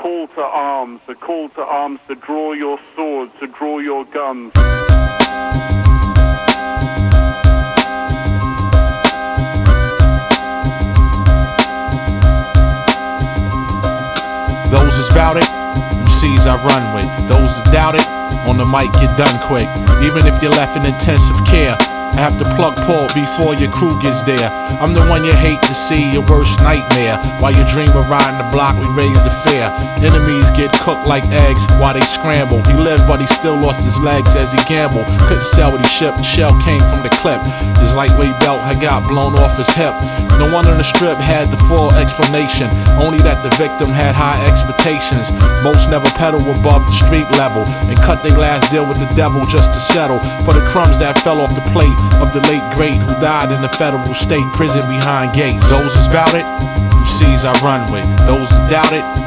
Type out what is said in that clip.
call to arms, a call to arms to draw your swords, to draw your guns. Those that's bout it, MCs I run with. Those that doubt it, on the mic get done quick. Even if you're left in intensive care, I have to plug Paul before your crew gets there. I'm the one you hate to see, your worst nightmare. While you dream of riding the block, we raise the fear. Enemies get cooked like eggs while they scramble. He lived but he still lost his legs as he gambled. Couldn't sell what he shipped, the shell came from the clip. His lightweight belt had got blown off his hip. No one on the strip had the full explanation, only that the victim had high expectations. Most never pedal above the street level and cut their last deal with the devil just to settle for the crumbs that fell off the plate of the late great who died in the federal state prison behind gates. Those that's bout it, MCs I run with. Those that doubt it,